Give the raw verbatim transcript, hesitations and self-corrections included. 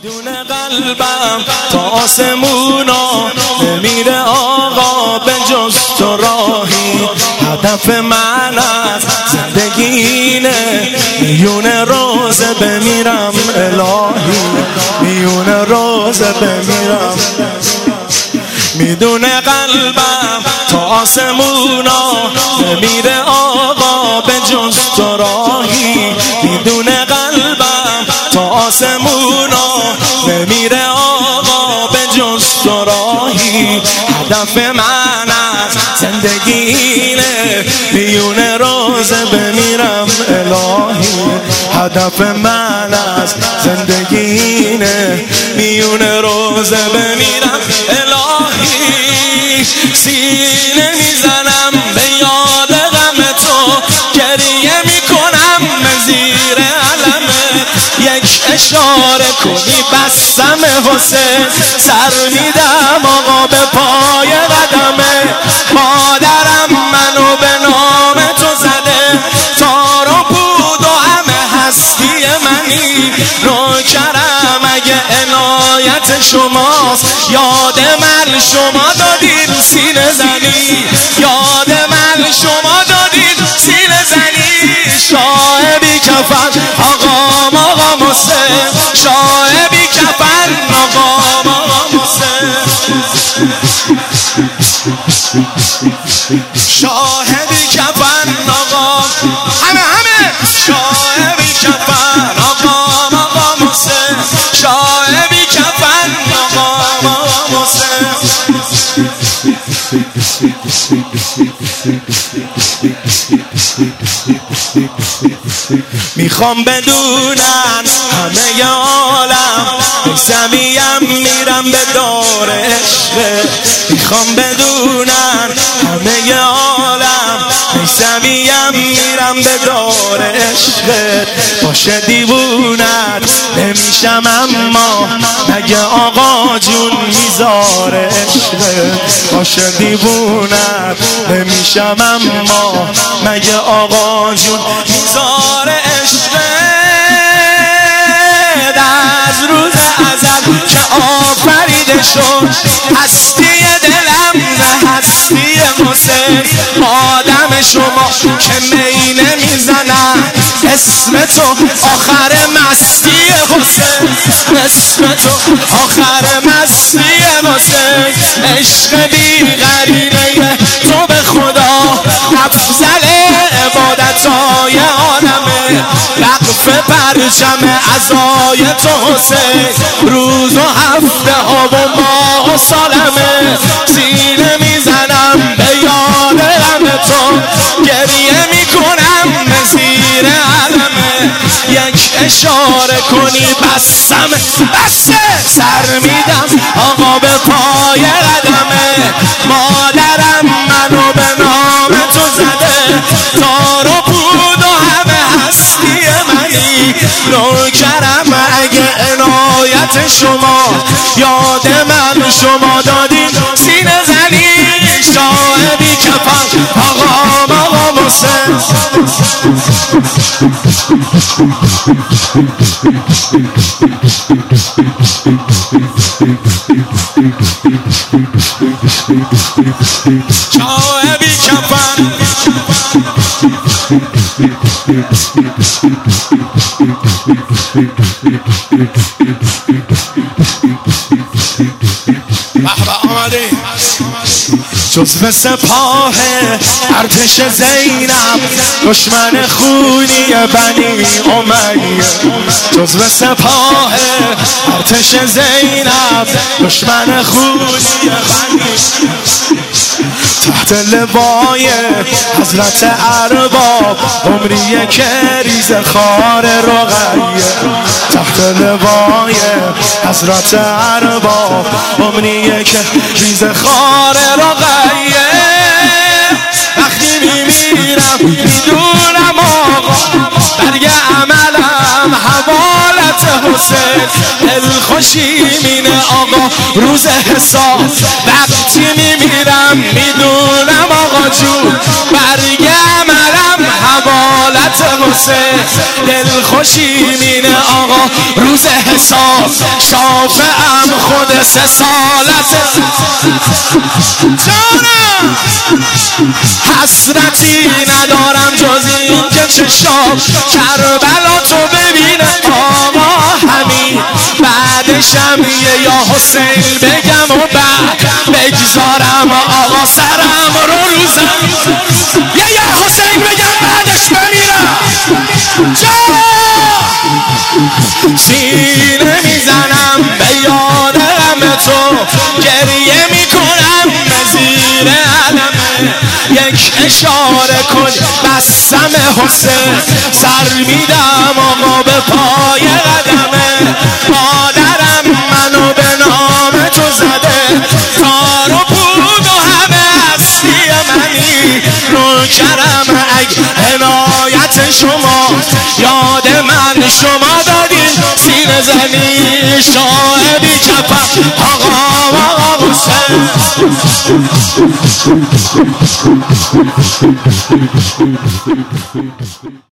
میدونه قلبم تا آسمونا نمیره آقا به جز تو راهی. هدف من از زندگینه میونه روزه بمیرم الهی، میونه روزه بمیرم. میدونه قلبم تا آسمونا نمیره آقا به جز تو راهی. میدونه قلبم تا آسمونا نمیره آقا به جز تو راهی. هدف من از زندگینه میونه روزه بمیرم الهی. هدف من از زندگینه میونه روزه بمیرم الهی. سینه میزنم به یاد غم تو، گریه میکنم زیر علمت. یک اشاره کنی بسم حسین، سر میدم آقا به پای قدمه. مادرم منو به نام تو زده، تار و پود و همه هستی منی. نوکرم اگه عنایت شماست، یاد من شما دادید سینه زنی، یاد من شما دادید سینه زنی. شاه بی کفن آقام آقا حسین، شاه بی کفن آقام آقا حسین، شاه بی کفن آقا همه همه، شاه بی کفن آقام آقا حسین، شاه بی کفن آقام آقا حسین. میخوام بدونن همه عالم زمیم میرم به دار عشق. میخوام بدونن همه عالم زمیم میرم به دار عشق. باشه دیوونت نمیشم اما مگه آقا جون میذاره عشق. باشه دیوونت نمیشم اما مگه آقا جون میذاره عشق. از روز ازل که آفریده شد هستی دلم نه هستی حسین. آدم شما که می نمیزنن اسم تو آخر مستی حسین، اسم تو آخر مستی حسین. عشق بی غریبه تو به خدا افضل عبادتای عالمه. وقف پرچم عزای تو حسین، روز و هفته ها و ماه و سالمه. سینه میزنم به یاد غم تو، گریه میکنم زیر علمه. یک اشاره کنی بسم بسه، سر میدم آقا به پای قدمه. مادرم منو به نام تو زده، تار و پود و همه هستی منی. نوکرم اگه عنایت شما، یاد من شما دادین سینه زنی. شاه بی کفن آقام آقا حسین، شاه بی کفن بحبه آمده جزو سپاه ارتش زینب، دشمن خونی بنی امیه. جزو سپاه ارتش زینب، دشمن خونی بنی. تحت لوای حضرت ارباب عمریه که ریز خار رقیه. تحت لوای حضرت ارباب عمریه که ریز خار رقیه. وقتی میمیرم میدونم آقا برگ عملم حوالت حسین. دلخوشی مینه آقا روز حساب، وقتی میمیرم میدونم آقا جون برگ عملم حوالت سالت حسین دل خوشی مینه آقا روز حساب شافعم خود سه سالت جانم حسرتی ندارم جز این که چشام کربلا تو ببینه آقا همین بعدشم یه یا حسین بگم و بعد بگذارم آقا سرم رو روزم یه یا حسین بگم بعدش بمیرم جا سینه میزنم به یاد غم تو گریه میکنم به زیر علمه یک اشاره کن بسم حسین سر میدم آقا به پای قدمه مادرم منو به نام تو زده تار و پود و همه هستی منی نوکرم اگه عنایت شما یاد من شما دادین سینه زنی شاه بی کفن آقا آقا حسین